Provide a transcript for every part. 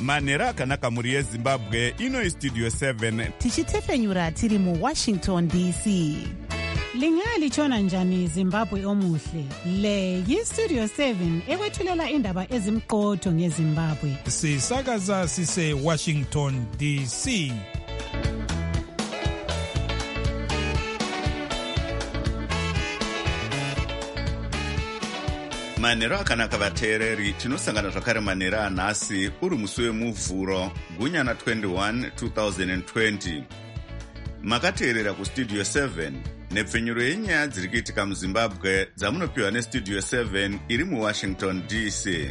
manhero akanaka muri yezimbabwe. Ino istudio 7 tichitefenyura tiri muWashington DC. Lingalitshona njani Zimbabwe omuhle? Le yiStudio 7 ekwethulela indaba ezimqotho ngeZimbabwe. Sisakaza sise Washington DC. manhero akanaka vateereri, tinosangana zvakare manhero anhasi uri musi wemuvhuro gunyana 21 2020. Makateerera kustudio 7 nepfenyuro yenyaya dziri kuitika muZimbabwe dzamunopiwa nestudio 7 iri muWashington DC.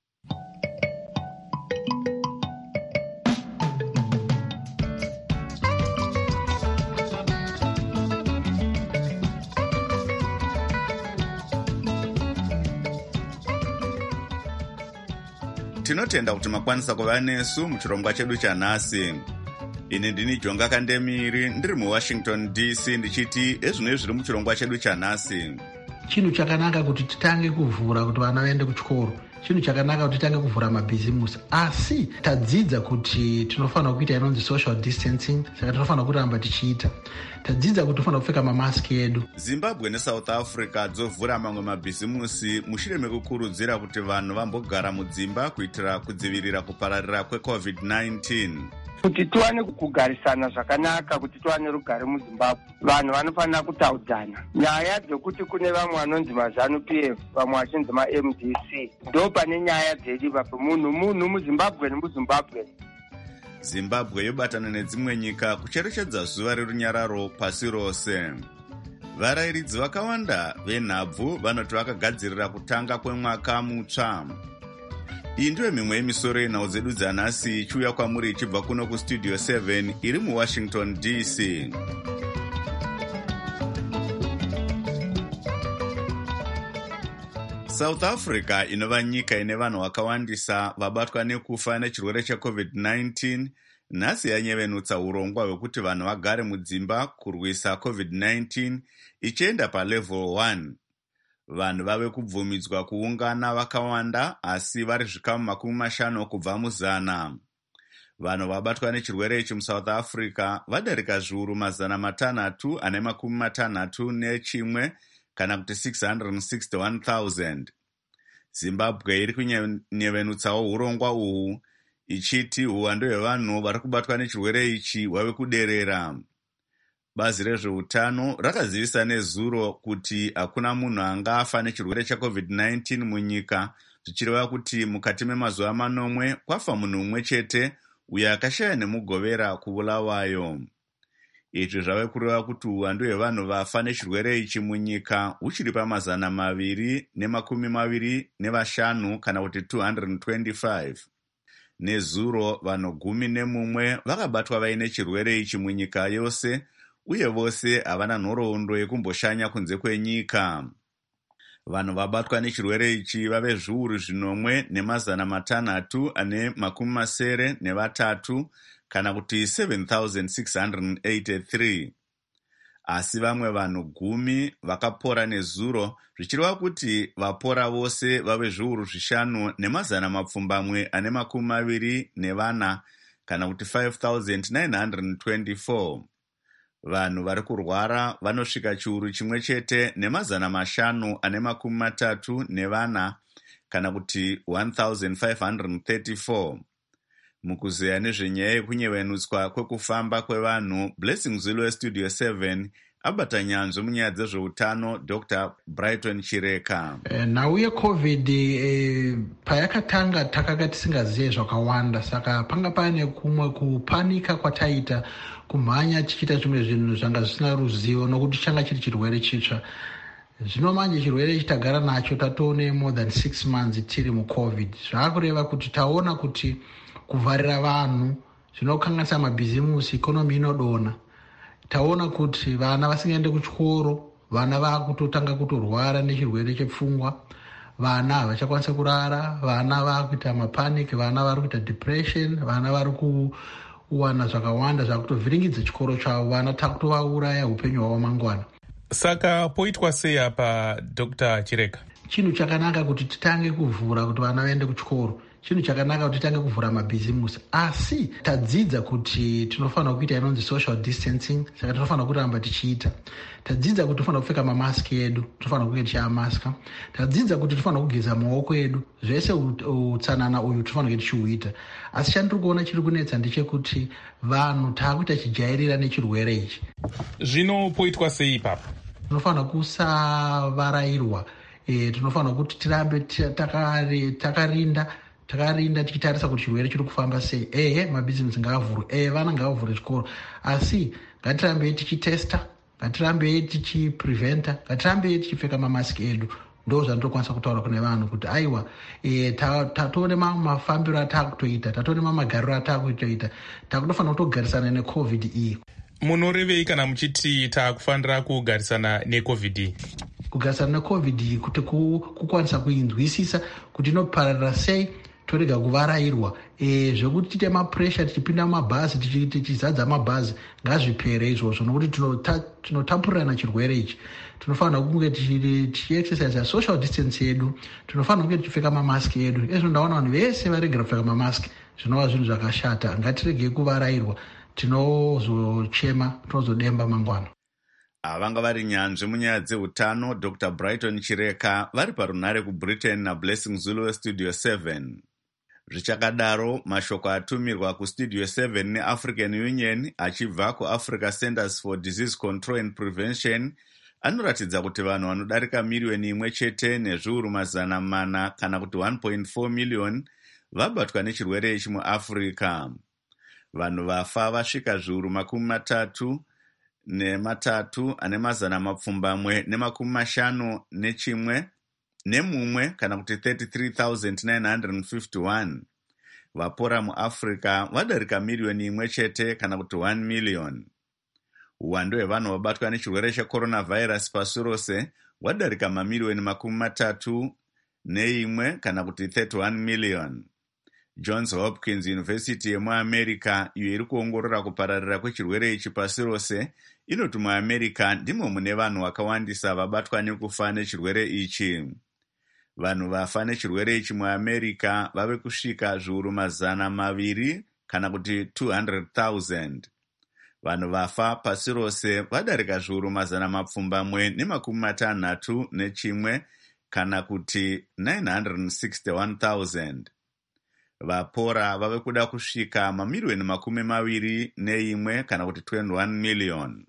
Tinotenda kuti makwanisa kuva nesu muchirongwa chedu chanhasi. Ini ndini Jonga Kandemiri ndiri muWashington DC ndichiti ezvino zviri muchirongwa chedu chanhasi. Chinhu chakanaka kuti titange kuvhura kuti vana vaende kuchikoro. Chinhu chakanaka kuti titange kuvhura mabhizimusi. Asi tadzidza kuti tinofanira kuita inonzi social distancing, saka tinofanira kuramba tichiita. Tadzidza kuti tinofanira kupfeka mamaski edu. Zimbabwe neSouth Africa dzovhura mamwe mabhizimusi mushure mekukurudzira kuti vanhu vambogara mudzimba kuitira kudzivirira kupararira kweCovid-19. Kuti tuwane kugarisana zvakanaka, kuti tuwane rugare muZimbabwe, vanhu vanofanira kutaudzana. Nyaya dzekuti kune vamwe vanonzi maZANU-PF, vamwe vachinzi maMDC, ndo pane nyaya dzedu papo munhu muZimbabwe nemuZimbabwe. Zimbabwe yobatana nedzimwe nyika kucherechedza zuva rerunyararo pasi rose. Varayiridzi vakawanda venhabvu vanoti vakagadzirira kutanga kwemwaka mutsva. Iyi ndiyo mimwe yemisoro yenhau dzedu dzanhasi ichiuya kwamuri ichibva kuno kustudio 7 iri muWashington DC. South Africa inova nyika ine vanhu vakawandisa vabatwa nekufa nechirwere cheCovid-19 nhasi yanyevenutsa urongwa hwekuti vanhu vagare mudzimba kurwisa COVID-19 ichienda palevel 1. Vanhu vave kubvumidzwa kuungana vakawanda asi vari zvikamu 50 kubva mu100. Vanhu vabatwa nechirwere ichi muSouth Africa vadarika zviuru 661 kana kuti 661,000. Zimbabwe iri kunyevenutsawo urongwa uhu ichiti uwando hwevanhu vari kubatwa nechirwere ichi hwave kuderera. Bazi rezveutano rakazivisa nezuro kuti hakuna munhu angafa nechirwere cheCovid-19 munyika, zvichireva kuti mukati memazuva 9 kwafa munhu mumwe chete uyo akashaya nemugovera kuvulawayo. Izvi zvave kureva kuti uwandu hwevanhu vafa nechirwere ichi munyika huchiri pa225 kana kuti 225. Nezuro vanhu 11 vakabatwa vaine chirwere ichi munyika yose, uye vose havana nhoroondo yekumboshanya kunze kwenyika. Vanhu vabatwa nechirwere ichi vave zviuru 5,683 kana kuti 7,683. Asi vamwe vanhu 10 vakapora nezuro, zvichireva kuti vapora vose vave zviuru 5,224 kana kuti 5,924. Vanhu vari kurwara vanosvika chiuru 1,534 kana kuti 1,534. Mukuzeya nezvenyaya yekunyevenutswa kwekufamba kwevanhu, Blessing Zulu weStudio 7 abata nyanzvi munyaya dzezveutano Dr. Brighton Chireka. Nhau yeCovid payakatanga takanga tisingazive zvakawanda, saka panga pane kumwe kupanika kwataita, kumhanya tichiita zvimwe zvinhu zvanga zvisina ruzivo nokuti changa chiri chirwere chitsva. Zvino manje chirwere ichi tagara nacho tatone more than 6 months tiri muCovid. Zvakureva kuti taona kuti kuvharira vanhu zvinokanganisa mabhizimusi, ikonomi inodona. Taona kuti vana vasingaende kuchikoro, vana vakutotanga kutorwara nechirwere chepfungwa, vana havachakwanisa kurara, vana vakuita mapanic, vana vari kuita depression, vana vari kuwana zvakawanda zvakutovhiringidza chikoro chavo, vana takutovauraya upenyu hwavo mangwana. Saka poitwa sei apa Dr. Chireka? Chinhu chakanaka kuti titange kuvhura kuti vana vaende kuchikoro. chinhu chakanaka kuti titange kuvhura mabhizimusi, asi tadzidza kuti tinofanira kuita inonzi social distancing, saka tinofanira kuramba tichiita. Tadzidza kuti tofanira kupfeka mamaski edu, tofanira kunge tichiamaska. Tadzidza kuti tofanira kugeza maoko edu, zvese utsanana uyu tofanira kunge tichiuita. Asi chandiri kuona chiri kunetsa ndechekuti vanhu taakuita chijairira nechirwere ichi. Zvino poitwa sei ipapo? Tinofanira kusavarayirwa. Tinofanira kuti tirambe takarinda tichitarisa kuti chirwere chiri kufamba sei. Mabhizimusi ngaavhurwe, vana ngaavhurwe chikoro, asi ngatirambe tichitesta, ngatirambe tichipreventa, ngatirambe tichipfeka mamaski edu. Ndo zvandinokwanisa kutaura kune vanhu kuti aiwa, tatoone mafambiro ataakutoita, tatoone magariro ataakutoita, takutofanira kutogarisana neCovid iyi. Munorevei kana muchiti taakufanira kugarisana neCovid? Kugarisana neCovid kuti kukwanisa kuinzwisisa kuti inopararira sei, torega kuvarayirwa. Zvekuti tiite mapuresha tichipinda mumabhazi, tichizadza mabhazi, ngazvipere izvozvo, nokuti tinotapurirana chirwere ichi. Tinofanira kunge tichiexercise social distance yedu, tinofanira kunge tichipfeka mamaski edu. Izvo ndaona vanhu vese varegera kupfeka mamaski, zvinova zvinhu zvakashata. Ngatiregei kuvarayirwa, tinozochema, tinozodemba mangwana. Vanga vari nyanzvi munyaya dzeutano Dr. Brighton Chireka vari parunhare kuBritain naBlessing Zulu weStudio 7. Zvichakadaro, mashoko atumirwa kuStudio 7 neAfrican Union achibva kuAfrica Centers for Disease Control and Prevention anoratidza kuti vanhu vanodarika miriyoni 1.4 kana kuti 1.4 million vabatwa nechirwere ichi muAfrica. Vanhu vafa vasvika zviuru 33 ane mazana mapfumbamwe ne51 nemumwe kana kuti 33,951. Vapora muAfrica vadarika miriyoni 1 kana kuti 1 million. Uwandu hwevanhu vabatwa nechirwere checoronavirus pasi rose hwadarika mamiriyoni 31 kana kuti 31 million. Johns Hopkins University yemuAmerica, iyo iri kuongorora kupararira kwechirwere ichi pasi rose, inoti muAmerica ndimo mune vanhu vakawandisa vabatwa nekufa nechirwere ichi. Vanhu vafa nechirwere ichi muAmerica vave kusvika zviuru 200 kana kuti 200,000. Vanhu vafa pasi rose vadarika zviuru 161 kana kuti 961,000. Vapora vave kuda kusvika mamiriyoni 21 kana kuti 21 million.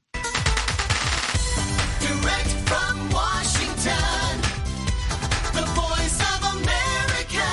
Direct from Washington, the voice of America,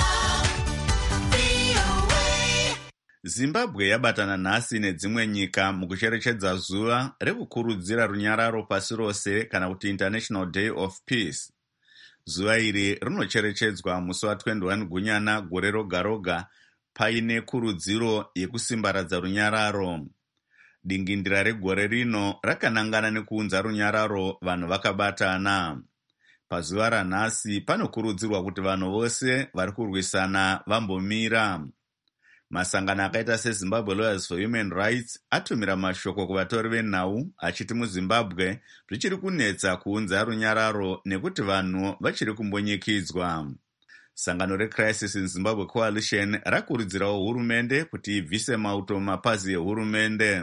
VOA. Zimbabwe yabatana nhasi nedzimwe nyika mukucherechedza zuva rekukurudzira runyararo pasi rose kana kuti International Day of Peace. Zuva iri rinocherechedzwa musi wa21 Gunyana gore roga roga paine kurudziro yekusimbaradza runyararo. Dingindira regore rino rakanangana nekuunza runyararo vanhu vakabatana. Pazuva ranhasi panokurudzirwa kuti vanhu vose vari kurwisana vambomira. Masangano akaita seZimbabwe Lawyers for Human Rights atumira mashoko kuvatori venhau achiti muZimbabwe zvichiri kunetsa kuunza runyararo nekuti vanhu vachiri kumbonyikidzwa. Sangano reCrisis in Zimbabwe Coalition rakurudzirawo hurumende kuti ibvise mauto mapazi ehurumende.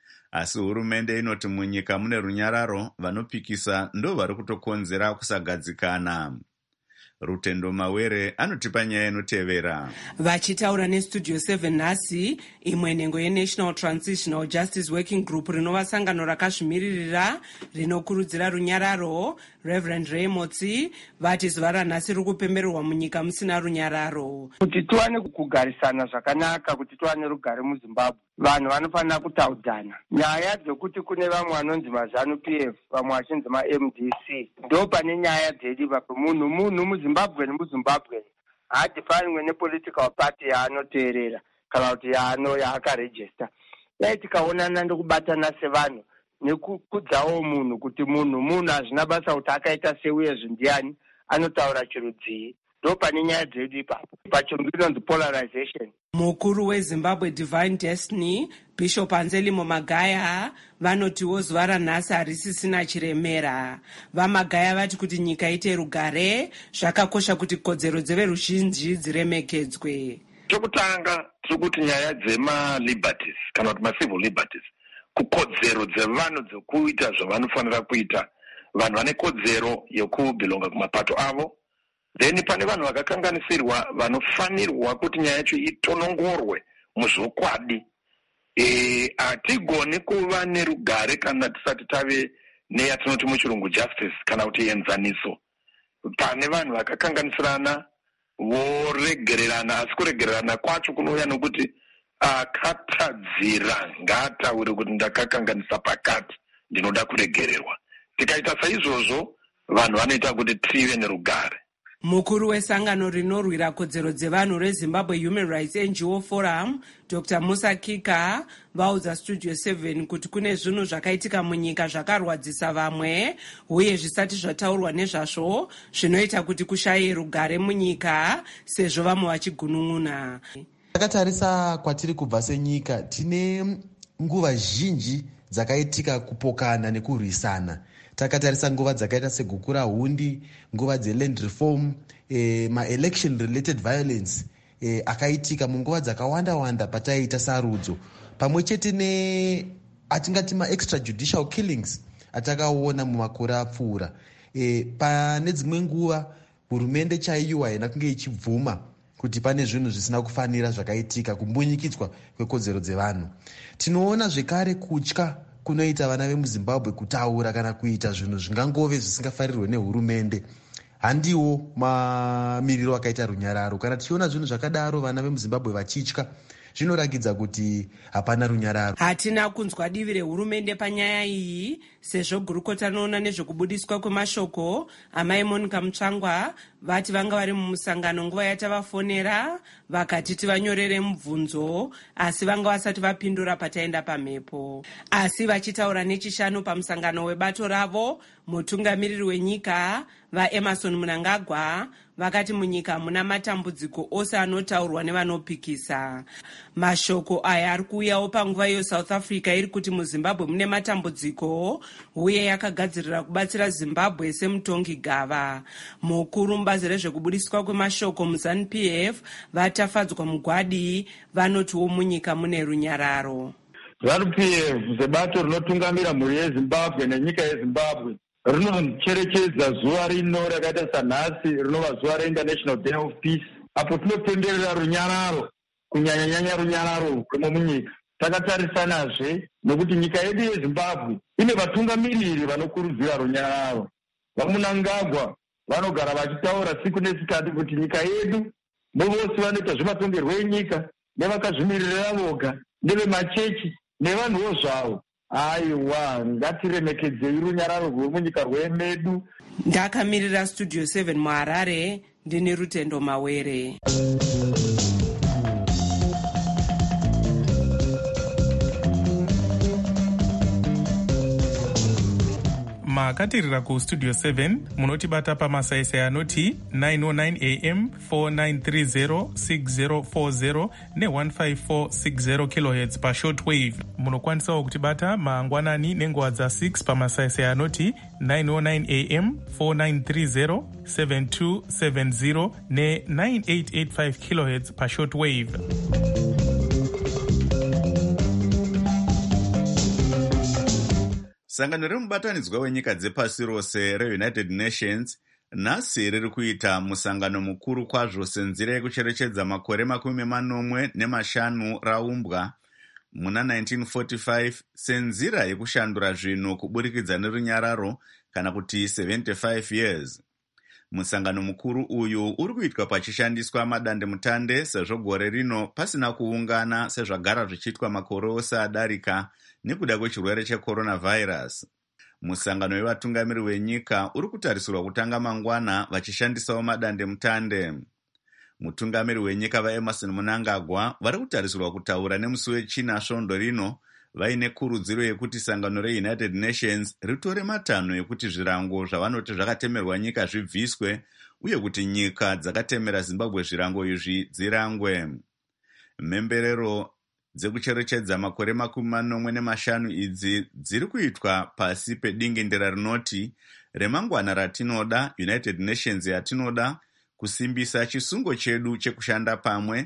Asi hurumende inoti munyika mune runyararo vanopikisa ndo vari kutokonzera kusagadzikana. Rutendo Mawere anotipa nyaya inotevera. Vachitaura neStudio 7 nhasi, imwe nhengo yeNational Transitional Justice Working Group rinova sangano rakazvimiririra rinokurudzira runyararo, Reverend Ray Motsi, vati zuva ranhasi riri kupembererwa munyika musina runyararo. Kuti tuwane kugarisana zvakanaka, kuti tuwane rugare muZimbabwe, vanhu vanofanira kutaudzana. Nyaya dzekuti kune vamwe vanonzi maZanu PF, vamwe vachinzi maMDC, ndo pane nyaya dzedu ipapo. Munhu muZimbabwe nemuZimbabwe haadhifanirwe nepolitical party yaanoteerera kana kuti yaakarejista. Dai tikaonana ndokubatana sevanhu nekukudzawo munhu kuti munhu hazvina basa kuti akaita seuyezvi ndiani anotaura chirudzii. Ndo pane nyaya dzedu ipapo. Pachirungu inonzi polarization. Mukuru weZimbabwe Divine Destiny, Bishop Anzelmo Magaya, vanotiwo zuva ranhasi harisisina chiremera. VaMagaya vati kuti nyika ite rugare, zvakakosha kuti kodzero dzeveruzhinji dziremekedzwe. chokutanga tiri kuti nyaya dzema-liberties kana kuti ma-civil liberties, kukodzero dzevanhu dzekuita zvavanofanira kuita, vanhu vane kodzero yekubhilonga kumapato avo. Then pane vanhu vakakanganisirwa vanofanirwa kuti nyaya yacho itonongorwe muzvokwadi. Hatigoni kuva nerugare kana tisati tave neyatinoti muchirungu justice kana kuti enzaniso. Pane vanhu vakakanganisirana voregererana, asi kuregererana kwacho kunouya nokuti akatadzira ngaataure kuti ndakakanganisa pakati, ndinoda kuregererwa. Tikaita saizvozvo vanhu vanoita kuti tive nerugare. Mukuru wesangano rinorwira kodzero dzevanhu reZimbabwe Human Rights NGO Forum, Dr. Musa Kika, vaudza Studio 7 kuti kune zvinhu zvakaitika munyika zvakarwadzisa vamwe uye zvisati zvataurwa nezvazvo zvinoita kuti kushaye rugare munyika sezvo vamwe vachigunun'una. Takatarisa kwatiri kubva senyika, tine nguva zhinji dzakaitika kupokana nekurwisana. Takatarisa nguva dzakaita seguku rahundi, nguva dzeland reform, ma-election related violence akaitika munguva dzakawanda pataiita sarudzo. Pamwe chete atingati ma-extrajudicial killings atakaona mumakore apfuura. Pane dzimwe nguva hurumende chaiyo haina kunge ichibvuma kuti pane zvinhu zvisina kufanira zvakaitika, kumbunyikidzwa kwekodzero dzevanhu. Tinoona zvekare kutya kunoita vana vemuZimbabwe kutaura kana kuita zvinhu zvingangove zvisingafarirwe nehurumende. Handiwo mamiriro akaita runyararo. Kana tichiona zvinhu zvakadaro vana vemuZimbabwe vachitya, zvinoragidza kuti hapana runyararo. Hatina kunzwa divi rehurumende panyaya iyi, sezvo gurukota rinoona nezvekubudiswa kwemashoko amai Monica Mutsvangwa vati vanga vari mumusangano nguva yatavafonera vakati tivanyorere mubvunzo, asi vanga vasati vapindura pataenda pamhepo. Asi vachitaura nechishanu pamusangano webato ravo, mutungamiriri wenyika vaEmerson Mnangagwa vakati munyika muna matambudziko ose anotaurwa nevanopikisa. Mashoko aya ari kuuyawo panguva iyo South Africa iri kuti muZimbabwe mune matambudziko uye yakagadzirira kubatsira Zimbabwe semutongi gava. Mukuru mubazi rezvekubudiswa kwemashoko muZANU-PF vatafadzwa mugwadi vanotiwo munyika mune runyararo. ZANU-PF sebato rinotungamira mhuri yeZimbabwe nenyika yeZimbabwe rinocherechedza zuva rino rakaita sanhasi rinova zuva reInternational Day of Peace, apo tinopemberera runyararo, kunyanya-nyanya runyararo rwemo munyika. Takatarisanazve nokuti nyika yedu yeZimbabwe ine vatungamiriri vanokurudzira runyararo. VaMnangagwa vanogara vachitaura siku nesikati kuti nyika yedu nevose vanoita zvematongerwo enyika, nevakazvimirira voga, nevemachechi, nevanhuwo zvavo. Aiwa, ngatiremekedzei runyararo rwemunyika rwemedu. Ndakamirira Studio 7 muHarare, ndine Rutendo Mawere. makatirira kustudio 7 munotibata pamasaisai anoti 909 am 4930 6040 ne15460 kHz pashortwave. Munokwanisawo kutibata mangwanani nenguva dza6 pamasaisai anoti 909 am 4930 7270 ne9885 kHz pashortwave. Sangano remubatanidzwa wenyika dzepasi rose reUnited Nations nhasi riri kuita musangano mukuru kwazvo senzira yekucherechedza makore 45 raumbwa muna 1945 senzira yekushandura zvinhu kuburikidza nerunyararo kana kuti 75 years. Musangano mukuru uyu uri kuitwa pachishandiswa madandemutande sezvo gore rino pasina kuungana sezvagara zvichiitwa makore ose adarika nekuda kwechirwere checoronavirus. Musangano wevatungamiri wenyika uri kutarisirwa kutanga mangwana vachishandisawo madandemutande. Mutungamiri wenyika vaEmerson Mnangagwa vari kutarisirwa kutaura nemusi weChina svondo rino vaine kurudziro yekuti sangano reUnited Nations ritore matanho ekuti zvirango zvavanoti zvakatemerwa nyika zvibviswe uye kuti nyika dzakatemera Zimbabwe zvirango izvi dzirangwe. Mhemberero dzekucherechedza makore 45 idzi dziri kuitwa pasi pedingindira rinoti remangwana ratinoda, United Nations yatinoda, kusimbisa chisungo chedu chekushanda pamwe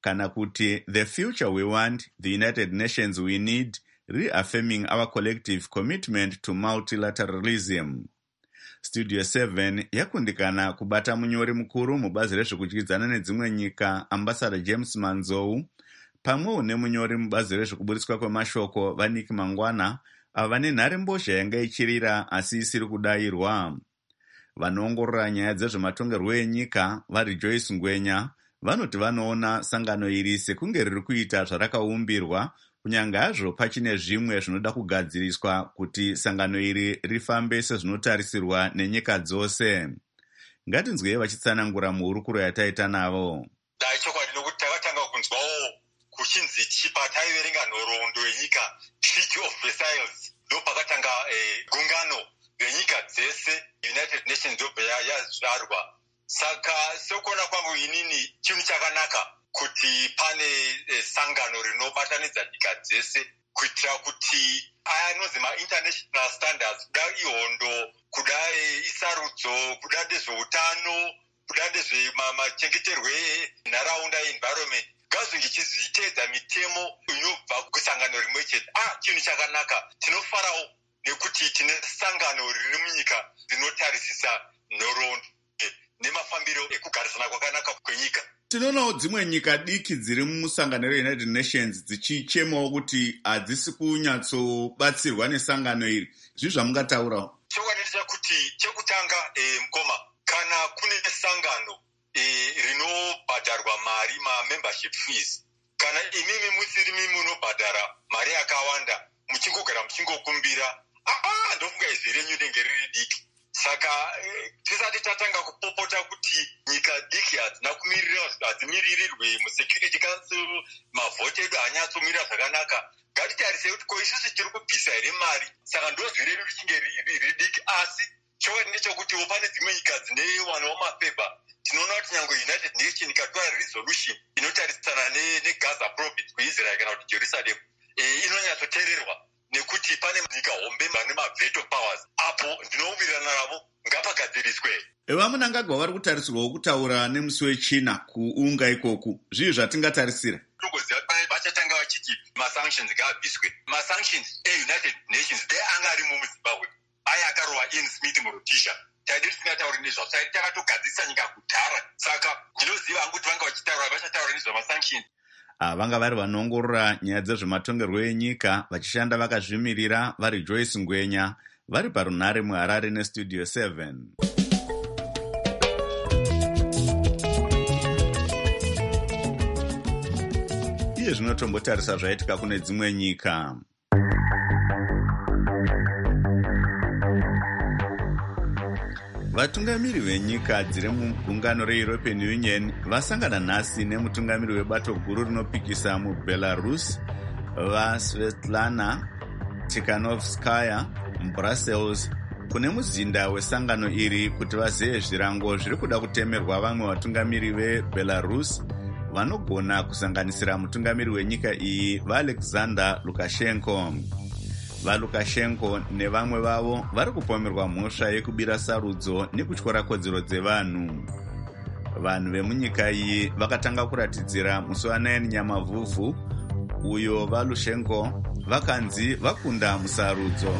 kana kuti The Future We Want, The United Nations We Need, Reaffirming Our Collective Commitment to Multilateralism. Studio 7 yakundikana kubata munyori mukuru mubazi rezvekudyidzana nedzimwe nyika Ambassador James Manzou, pamwewo nemunyori mubazi rezvekuburiswa kwemashoko Vaniki Mangwana, ava vane nhare mbozha yanga ichirira asi isiri kudayirwa. Vanoongorora nyaya dzezvematongerwo enyika vari Joyce Ngwenya vanoti vanoona sangano iri sekunge riri kuita zvarakaumbirwa, kunyange hazvo pachine zvimwe zvinoda kugadziriswa kuti sangano iri rifambe sezvinotarisirwa nenyika dzose. Ngatinzwei vachitsanangura muhurukuro yataita navo. Dai chokwadi nokuti takatanga kunzwawo kuchinzi pataiverenga nhoroondo yenyika Treaty of Versailles ndopakatanga gungano renyika dzese United Nations ndobva yazvarwa. Saka sekuona kwangu inini chinhu chakanaka kuti pane sangano rinobatanidza nyika dzese kuitira kuti aya anonzi ma-international standards, kuda ihondo, kuda isarudzo, kuda ndezveutano, kuda ndezvemachengeterwo enharaunda environment, ngazvinge chichiteedza mitemo inobva kusangano rimwe chete. Chinhu chakanaka, tinofarawo nekuti tine sangano riri munyika rinotarisisa nhoroondo nemafambiro ekugarisana kwakanaka kwenyika. Tinoonawo dzimwe nyika diki dziri musangano reUnited Nations dzichichemawo kuti hadzisi kunyatsobatsirwa nesangano iri. Zvizvo zvamungataurawo? Chokwadi ndechekuti chekutanga mukoma, kana kune sangano rinobhadharwa mari ma-membership fees, kana imimi musirimi munobhadhara mari yakawanda muchingogara muchingokumbira, ndofunga izvi renyu rinenge riri diki. Saka tisati tatanga kupopota kuti nyika diki hadzimiririrwe muSecurity Council, mavhoti edu hanyatsomirira zvakanaka, ngatitarise kuti ko isusu tiri kubvisa here mari, saka ndozvi redu richinge riri diki. Asi chokwadi ndechekuti pane dzimwe nyika dzine wanawo mapepha. Tinoona kuti nyange United Nations ikatora resolution inotarisana neGaza province kuIsrael kana kuti Jerusalem, inonyatsoteererwa nekuti pane nyika hombe vane ma-veto powers. Apo ndinowirirana navo, ngapagadziriswe. Vamunangagwa vari kutarisirwawo kutaura nemusi wechina kuunga ikoku. Zvii zvatingatarisira? Togoziva vachatanga vachiti ma-sanctions ngaabviswe. Ma-sanctions e-United Nations dai anga arimo muZimbabwe, aya akarova Ian Smith muRhodesia, taidi tisingatauri nezvazvo, taidi takatogadzirisa nyika kudhara. Saka ndinoziva hangu kuti vanga vachitaura vachataura nezvama-sanctions. Vanga vari vanoongorora nyaya dzezvematongerwo enyika vachishanda vakazvimirira vari Joyce Ngwenya vari parunhare muHarare neStudio 7. Iye zvinotombotarisa zvaitika kune dzimwe nyika. Vatungamiri venyika dziri mugungano reEuropean Union vasangana nhasi nemutungamiri webato guru rinopikisa muBelarus vaSvetlana Tikhanovskaya muBrussels kune muzinda wesangano iri kuti vazive zvirango zviri kuda kutemerwa vamwe vatungamiri veBelarus vanogona kusanganisira mutungamiri wenyika iyi vaAlexander Lukashenko. VaLukashenko nevamwe vavo vari kupomerwa mhosva yekubira sarudzo nekutyora kodzero dzevanhu. Vanhu vemunyika iyi vakatanga kuratidzira musi wa9 Nyamavhuvhu uyo vaLukashenko vakanzi vakunda musarudzo.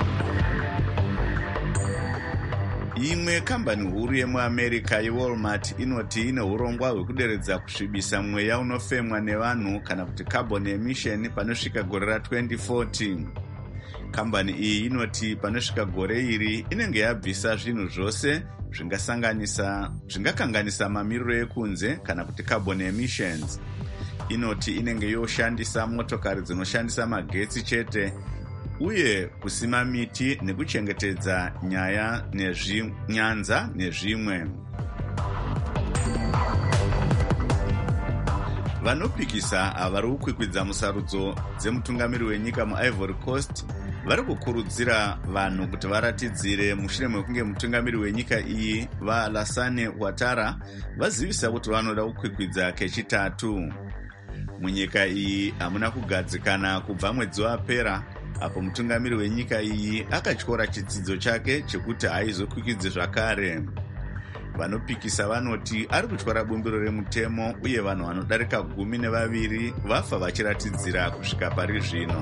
Imwe kambani huru yemuAmerica yeWalmart inoti ine urongwa hwekuderedza kusvibisa mweya unofemwa nevanhu kana kuti carbon emission panosvika gore ra2040. Kambani iyi inoti panosvika gore iri inenge yabvisa zvinhu zvose zvingakanganisa mamiriro ekunze kana kuti carbon emissions. Inoti inenge yoshandisa motokari dzinoshandisa magetsi chete uye kusima miti nekuchengetedza nyaya nyanza nezvimwe. Vanopikisa avari kukwikwidza musarudzo dzemutungamiri wenyika muIvory Coast vari kukurudzira vanhu kuti varatidzire mushure mekunge mutungamiri wenyika iyi vaAlassane Ouattara vazivisa kuti vanoda kukwikwidza kechitatu. Munyika iyi hamuna kugadzikana kubva mwedzi wapera apo mutungamiri wenyika iyi akatyora chitsidzo chake chekuti haizokwikidze zvakare. vanopikisa vanoti ari kutyara bumbiro remutemo uye vanhu vanodarika 12 vafa vachiratidzira kusvika pari zvino.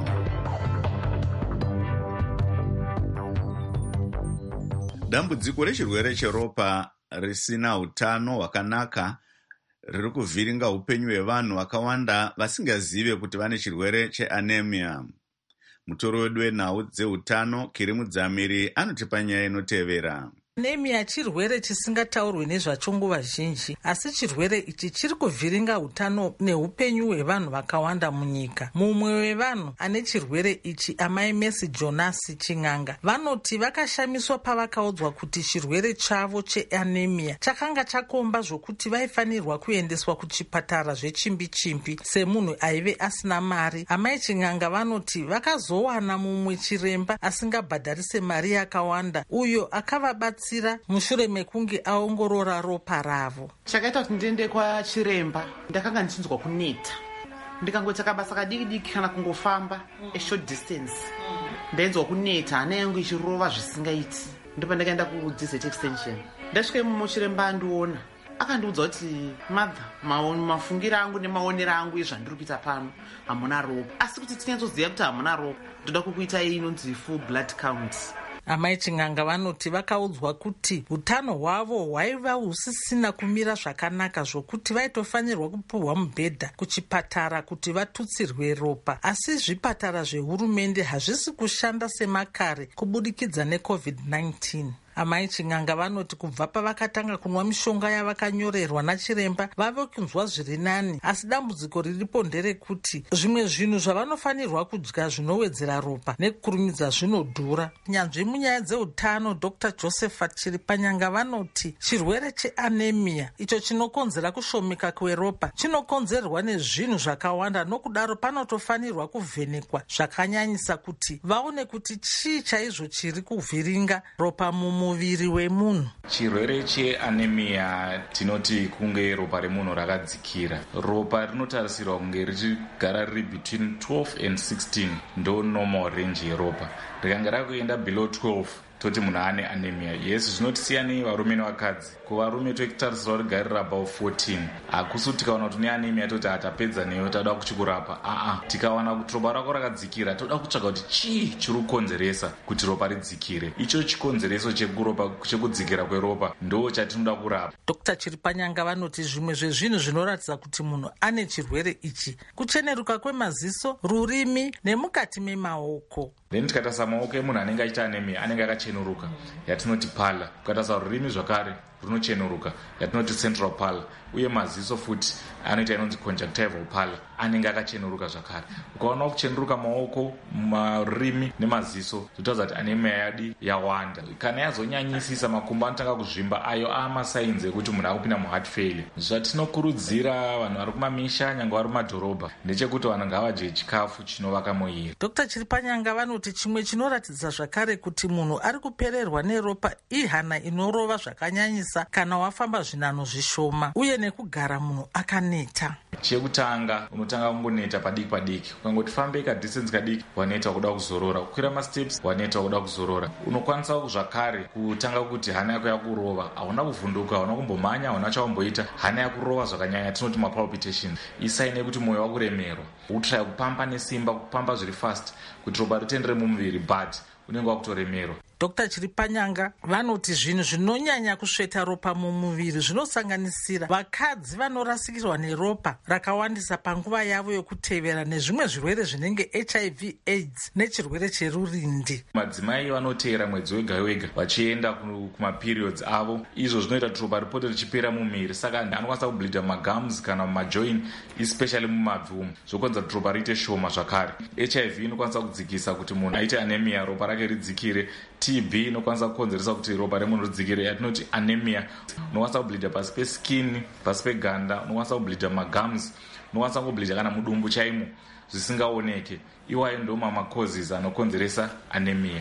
Dambudziko rechirwere cheropa risina utano hwakanaka riri kuvhiringa upenyu hwevanhu vakawanda vasingazive kuti vane chirwere cheanemia. Mutoro wedu wenhau dzeutano Kiri Mudzamiri anotipa nyaya inotevera. Anemia chirwere chisingataurwi nezvacho nguva zhinji, asi chirwere ichi chiri kuvhiringa utano neupenyu hwevanhu vakawanda munyika. Mumwe wevanhu ane chirwere ichi, amai Mercy Jonas Ching'anga, vanoti vakashamiswa pavakaudzwa kuti chirwere chavo cheanemia chakanga chakomba zvokuti vaifanirwa kuendeswa kuchipatara zvechimbi-chimbi semunhu aive asina mari. Amai Ching'anga vanoti vakazowana mumwe chiremba asingabhadharise mari yakawanda, uyo akavabatsira mushure mekunge aongorora ropa ravo. Chakaita kuti ndiende kwachiremba, ndakanga ndichinzwa kuneta, ndikangoita kabasa kadiki-diki kana kungofamba a short distance, ndainzwa kuneta, hana yangu ichirova zvisingaiti. Ndipo ndakaenda kuDZT extension, ndasvika muchiremba andiona, akandiudza kuti mother, mafungiro angu nemaonero angu ezvandiri kuita pano hamuna ropa, asi kuti tinatsoziva kuti hamuna ropa, ndoda kukuitai inonzi full blood count. Amai Ching'anga vanoti vakaudzwa kuti utano hwavo hwaiva husisina kumira zvakanaka zvokuti vaitofanirwa kupuhwa mubhedha kuchipatara kuti vatutsirwe ropa, asi zvipatara zvehurumende hazvisi kushanda semakare kubudikidza neCovid-19. Amai Ching'anga vanoti kubva pavakatanga kunwa mishonga yavakanyorerwa nachiremba vave kunzwa zviri nani, asi dambudziko riripo nderekuti zvimwe zvinhu zvavanofanirwa kudya zvinowedzera ropa nekukurumidza zvinodhura. Nyanzvi munyaya dzeutano Dr. Josephat Chiripanyanga vanoti chirwere cheanemia icho chinokonzera kushomeka kweropa chinokonzerwa nezvinhu zvakawanda, nokudaro panotofanirwa kuvhenekwa zvakanyanyisa kuti vaone kuti chii chaizvo chiri kuvhiringa ropa muviri wemunhu. Chirwere cheanemia tinoti kunge ropa remunhu rakadzikira. Ropa rinotarisirwa kunge richigara riri between 12 and 16 ndo normal range yeropa. Rikanga rakuenda below 12 toti munhu ane anemia. Yes, zvinotisiya nevarume nevakadzi. Kuvarume tokutarisirwa rigarira above 14. Hakusi kuti tikaona kuti une anemia toti hatapedza neyo toda kuchikurapa. Tikawana kuti ropa rako rakadzikira toda kutsvaga kuti chii chiri kukonzeresa kuti ropa ridzikire. Icho chikonzereso chekudzikira kweropa ndo chatinoda kurapa. Dr. Chiripanyanga vanoti zvimwe zvezvinhu zvinoratidza kuti munhu ane chirwere ichi kucheneruka kwemaziso, rurimi nemukati memaoko. Then tikatarisa maoko emunhu anenge achiita anemia anenge akacheneruka, yatinoti pala. Tikatarisa rurimi zvakare runocheneruka, yatinoti central pala, uye maziso futi anoita inonzi conjunctival pala, anenge akacheneruka zvakare. Ukaona kucheneruka maoko, marurimi nemaziso zvotaridza kuti anemia yadi yawanda. Kana yazonyanyisisa makumbo anotanga kuzvimba, ayo amasainzi ekuti munhu akupinda muheart failure. Zvatinokurudzira vanhu vari kumamisha nyangwe vari mumadhorobha ndechekuti vanhu ngavadye chikafu chinovaka muviri. Dr. Chiripanyanga vanoti chimwe chinoratidza zvakare kuti munhu ari kupererwa neropa ihana inorova zvakanyanyisa kana wafamba zvinano zvishoma, uye nekugara munhu akaneta. Chekutanga unotanga kungoneta padiki padiki, ukangoti fambe kadistance kadiki waneta kuda kuzorora, kukwira masteps waneta kuda kuzorora. Unokwanisa zvakare kutanga kuti hana yako yakurova, hauna kuvhunduka, hauna kumbomhanya, hauna chaumboita, hana yakurova zvakanyanya, tinoti mapalpitations. Isaine kuti mwoyo wakuremerwa, utraya kupamba nesimba, kupamba zviri fast kuti ropa ritendere mumuviri, but unenge wakutoremerwa. Dr. Chiripanyanga vanoti zvinhu zvinonyanya kusveta ropa mumuviri zvinosanganisira vakadzi vanorasikirwa neropa rakawandisa panguva yavo yokutevera nezvimwe zvirwere zvinenge HIV AIDS nechirwere cherurindi. Madzimai vanoteera mwedzi wega wega vachienda kumaperiods avo, izvo zvinoita kuti ropa ripote richipera mumuviri, saka anokwanisa kubleedha mumagums kana mumajoin, especially mumabvi, zvokonza kuti ropa riite shoma zvakare. HIV inokwanisa kudzikisa kuti munhu aite anemia, ropa rake ridzikire. TB inokwanisa kukonzeresa kuti ropa remunhu ridzikire, yatinoti anemia. Unokwanisa kubleedha pasi peskin, pasi peganda, unokwanisa kubleedha magums, unokwanisa kubleedha kana mudumbu chaimo zvisingaoneke. Iwayo ndo mamacauses anokonzeresa anemia.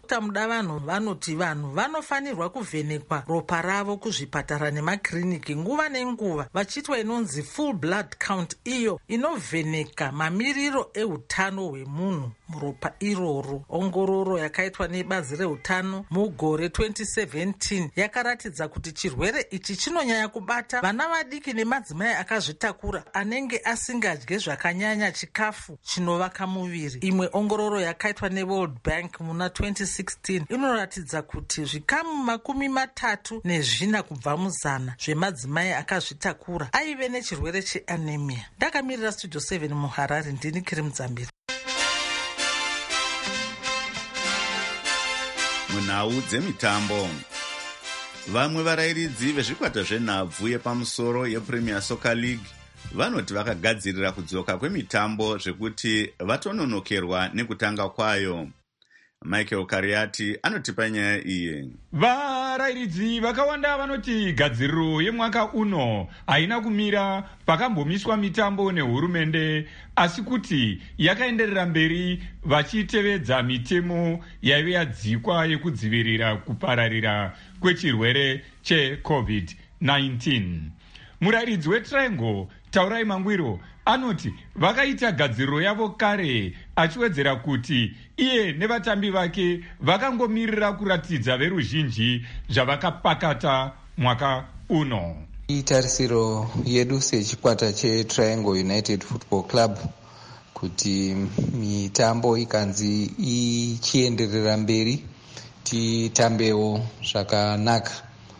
dr Mudavanhu vanoti vanhu vanofanirwa kuvhenekwa ropa ravo kuzvipatara nemakiriniki nguva nenguva vachiitwa inonzi full blood count, iyo inovheneka mamiriro eutano hwemunhu muropa iroro. Ongororo yakaitwa nebazi reutano mugore 2017 yakaratidza kuti chirwere ichi chinonyanya kubata vana vadiki nemadzimai akazvitakura anenge asingadye zvakanyanya chikafu chinovaka muviri. Imwe ongororo yakaitwa neWorld Bank muna 2016 inoratidza kuti zvikamu 34 kubva muzana zvemadzimai akazvitakura aive nechirwere cheanemia. Ndakamirira Studio 7 muHarare, ndini Kiri Mudzambiri. Munhau dzemitambo, vamwe varayiridzi vezvikwata zvenhabvu yepamusoro yePremier Soccer League vanoti vakagadzirira kudzoka kwemitambo zvekuti vatononokerwa nekutanga kwayo. Michael Kariati anotipa nyaya iyi. Varayiridzi vakawanda vanoti gadziriro yemwaka uno haina kumira pakambomiswa mitambo nehurumende, asi kuti yakaenderera mberi vachitevedza mitemo yaive yadzikwa yekudzivirira kupararira kwechirwere cheCovid-19. Murayiridzi weTriangle Taurai Mangwiro anoti vakaita gadziriro yavo kare, achiwedzera kuti iye nevatambi vake vakangomirira kuratidza veruzhinji zvavakapakata mwaka uno. Itarisiro yedu sechikwata cheTriangle United Football Club kuti mitambo ikanzi ichienderera mberi titambewo zvakanaka.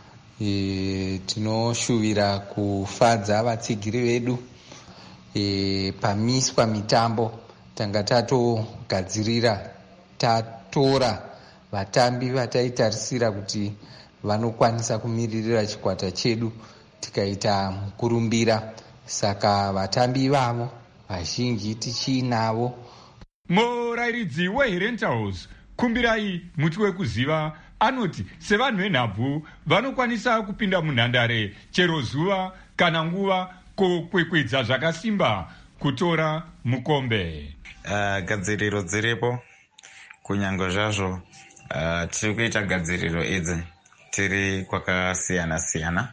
Tinoshuvira kufadza vatsigiri vedu. Pamiswa mitambo tanga tatogadzirira tatora vatambi vataitarisira kuti vanokwanisa kumiririra chikwata chedu tikaita mukurumbira, saka vatambi ivavo vazhinji tichinavo. Murayiridzi weHerentals Kumbirai muti wekuziva anoti sevanhu venhabvu vanokwanisa kupinda munhandare chero zuva kana nguva kokwekwedza zvakasimba kutora mukombe. Gadziriro dziripo kunyange zvazvo tiri kuita gadziriro idzi tiri kwakasiyana siyana.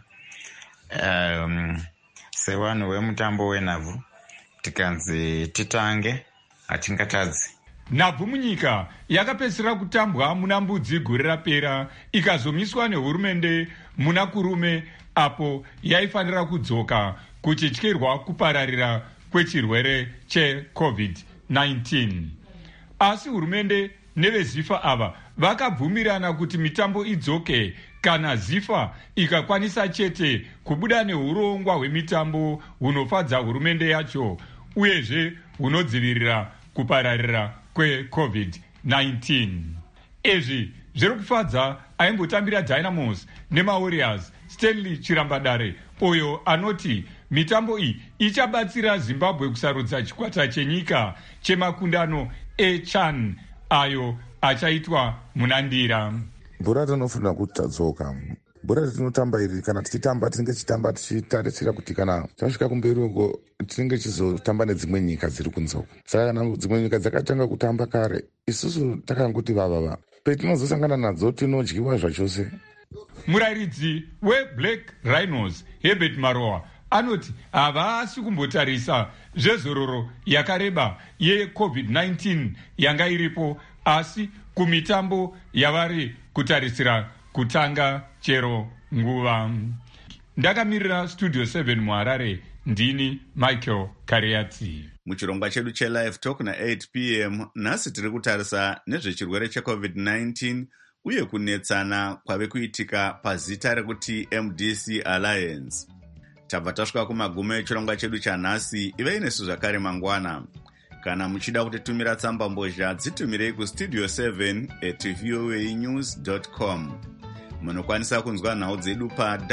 Sevanhu vemutambo wenhabvu tikanzi titange hatingatadzi. Nhabvu munyika yakapedzisira kutambwa muna Mbudzi gore rapera ikazomiswa nehurumende muna Kurume, apo yaifanira kudzoka kuchityirwa kupararira kwechirwere cheCovid-19. Asi hurumende neveZIFA ava vakabvumirana kuti mitambo idzoke kana ZIFA ikakwanisa chete kubuda neurongwa hwemitambo hunofadza hurumende yacho uyezve hunodzivirira kupararira kweCovid-19. Izvi zviri kufadza aimbotambira Dynamos nemaWarriors Stanley Chirambadare, uyo anoti mitambo iyi ichabatsira Zimbabwe kusarudza chikwata chenyika chemakundano eCHAN ayo achaitwa munandira. Bhora rinofanira kuti tadzoka. Bhora ratinotamba iri kana tichitamba tinenge tichitamba tichitarisira kuti kana tasvika kumberi uko tinenge tichizotamba nedzimwe nyika dziri kunze. Saka kana dzimwe nyika dzakatanga kutamba kare, isusu takangoti vava petinozosangana nadzo tinodyiwa zvachose. Murayiridzi weBlack Rhinos Herbert Maroa anoti havasi kumbotarisa zvezororo yakareba yeCovid-19 yanga iripo, asi kumitambo yavari kutarisira kutanga chero nguva. Ndakamirira Studio 7 muHarare, ndini Michael Kariati. Muchirongwa chedu cheLive Talk na8 p.m. nhasi tiri kutarisa nezvechirwere cheCovid-19 uye kunetsana kwave kuitika pazita rekuti MDC Alliance. Tabva tasvika kumagumo echirongwa chedu chanhasi. Ivei nesu zvakare mangwana. Kana muchida kutitumira tsamba mbozha dzitumirei kustudio 7@voanews.com. Munokwanisa kunzwa nhau dzedu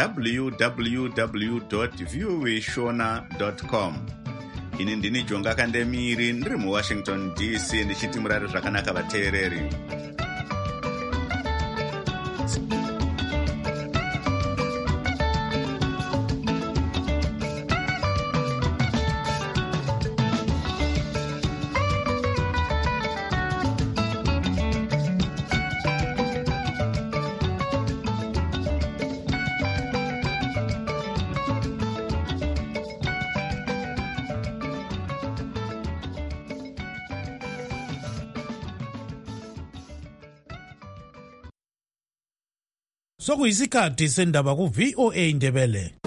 www.voashona.com. Ini ndini Jonga Kandemiri ndiri muWashington DC ndichiti murare zvakanaka vateereri. sokuyisikhathi sendaba ku-VOA Ndebele.